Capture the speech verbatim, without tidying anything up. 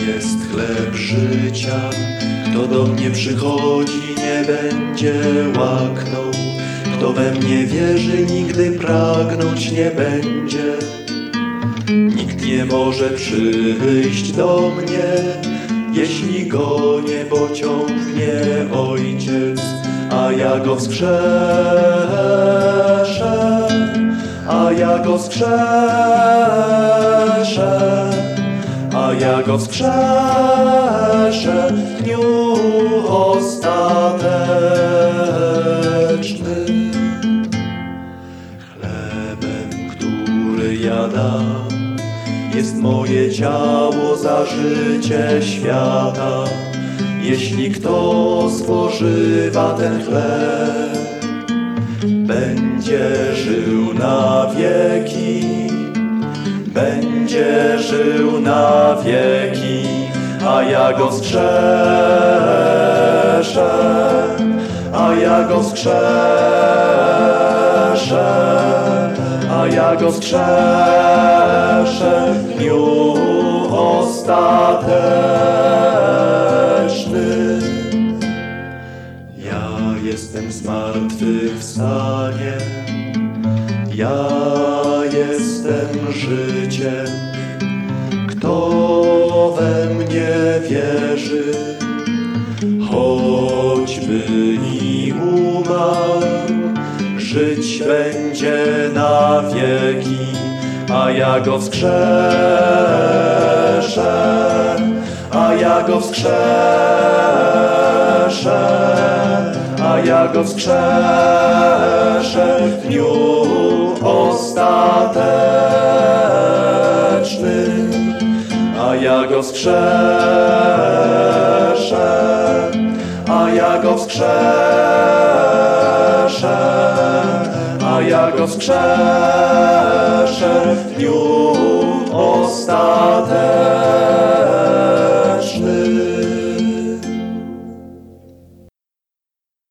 jest chleb życia. Kto do mnie przychodzi, nie będzie łaknął. Kto we mnie wierzy, nigdy pragnąć nie będzie. Nikt nie może przyjść do mnie, jeśli go nie pociągnie Ojciec. A ja go wskrzeszę, a ja go wskrzeszę, a ja go wskrzeszę w dniu ostatecznym. Chlebem, który ja dam, jest moje ciało za życie świata. Jeśli kto spożywa ten chleb, będzie żył na wieki, będzie żył na wieki, a ja go wskrzeszę, a ja go wskrzeszę, a ja go wskrzeszę w dniu ostatecznym. Ja jestem zmartwychwstaniem, ja jestem życiem. Kto we mnie wierzy, choćby i umarł, żyć będzie na wieki, a ja go wskrzeszę, a ja go wskrzeszę, a ja go wskrzeszę w dniu ostatecznym, a ja go wskrzeszę, a ja go wskrzeszę, a ja go wskrzeszę w dniu ostatecznym.